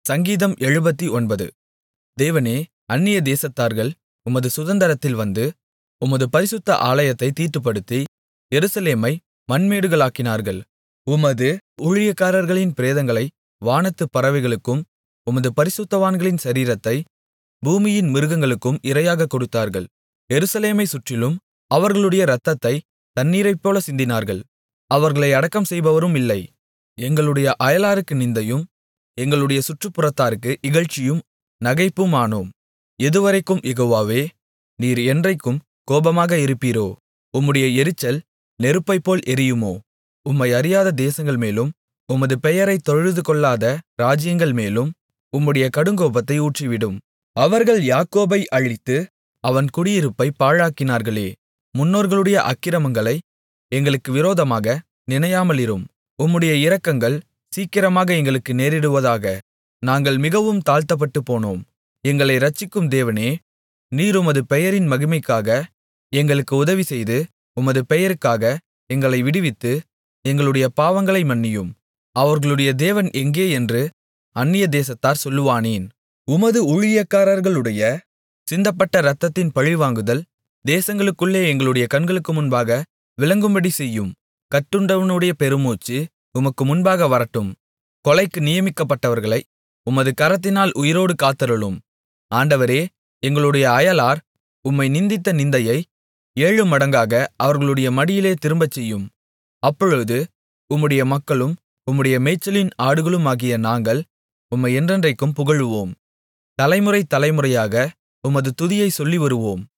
சங்கீதம் 79. தேவனே, அந்நிய தேசத்தார்கள் உமது சுதந்தரத்தில் வந்து, உமது பரிசுத்த ஆலயத்தைத் தீட்டுப்படுத்தி, எருசலேமை மண்மேடுகளாக்கினார்கள். உமது ஊழியக்காரர்களின் பிரேதங்களை வானத்துப் பறவைகளுக்கும், உமது பரிசுத்தவான்களின் சரீரத்தை பூமியின் மிருகங்களுக்கும் இரையாகக் கொடுத்தார்கள். எருசலேமைச் சுற்றிலும் அவர்களுடைய இரத்தத்தைத் தண்ணீரைப்போல சிந்தினார்கள். அவர்களை அடக்கம் செய்பவரும் இல்லை. எங்களுடைய அயலாருக்கு நிந்தையும், எங்களுடைய சுற்றுப்புறத்தாருக்கு இகழ்ச்சியும் நகைப்புமானோம். எதுவரைக்கும் யெகோவாவே, நீர் என்றைக்கும் கோபமாக இருப்பீரோ? உம்முடைய எரிச்சல் நெருப்பைப்போல் எரியுமோ? உம்மை அறியாத தேசங்கள்மேலும், உமது பெயரைத் தொழுதுகொள்ளாத ராஜ்ஜியங்கள்மேலும் உம்முடைய கடுங்கோபத்தை ஊற்றிவிடும். அவர்கள் யாக்கோபை அழித்து அவன் குடியிருப்பைப் பாழாக்கினார்களே. முன்னோர்களுடைய அக்கிரமங்களை எங்களுக்கு விரோதமாக நினையாமலிரும். உம்முடைய இரக்கங்கள் சீக்கிரமாக எங்களுக்கு நேரிடுவதாக. நாங்கள் மிகவும் தாழ்த்தப்பட்டுப் போனோம். எங்களை இரட்சிக்கும் தேவனே, நீர் உமது பெயரின் மகிமைக்காக எங்களுக்கு உதவிசெய்து, உமது பெயருக்காக எங்களை விடுவித்து, எங்களுடைய பாவங்களை மன்னியும். அவர்களுடைய தேவன் எங்கே என்று அந்நிய தேசத்தார் சொல்லுவானேன்? உமது ஊழியக்காரர்களுடைய சிந்தப்பட்ட இரத்தத்தின் பழிவாங்குதல் தேசங்களுக்குள்ளே எங்களுடைய கண்களுக்கு முன்பாக விளங்கும்படி செய்யும். கட்டுண்டவனுடைய பெருமூச்சு உமக்கு முன்பாக வரட்டும். கொலைக்கு நியமிக்கப்பட்டவர்களை உமது கரத்தினால் உயிரோடு காத்தருளும். ஆண்டவரே, எங்களுடைய அயலார் உம்மை நிந்தித்த நிந்தையை 7 மடங்காக அவர்களுடைய மடியிலே திரும்பச் செய்யும். அப்பொழுது உம்முடைய மக்களும் உம்முடைய மேய்ச்சலின் ஆடுகளுமாகிய நாங்கள் உம்மை என்றென்றைக்கும் புகழுவோம். தலைமுறை தலைமுறையாக உமது துதியைச் சொல்லி வருவோம்.